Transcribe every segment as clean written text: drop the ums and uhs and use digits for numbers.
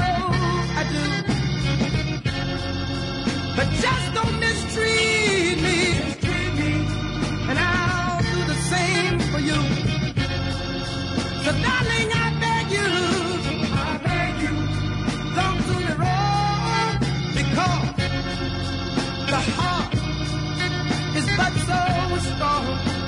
I do. But just don't mistreat me, and I'll do the same for you. So darling, I beg you, don't do me wrong, because the heart is but so strong.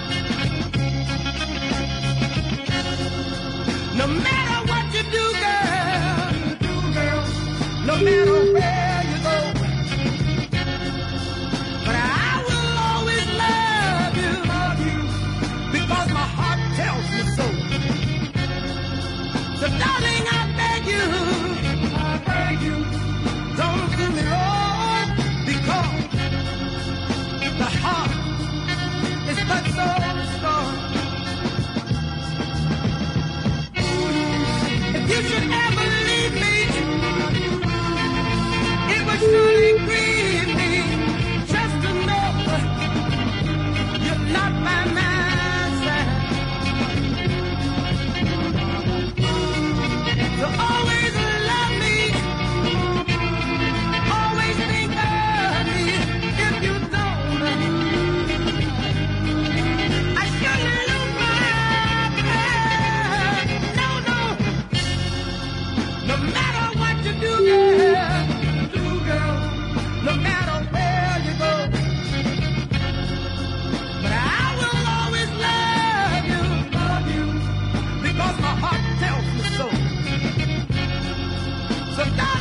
No matter what you do, girl, no matter where you go, but I will always love you, because my heart tells me so. So darling, I beg you, don't do me wrong, because the heart is but so strong. If you should ever leave me, it would surely grieve me just to know you're not by my side. So always love me, always think of me. If you don't, I shouldn't lose my mind. No. No matter what you do, girl, no matter where you go, but I will always love you, because my heart tells me so. So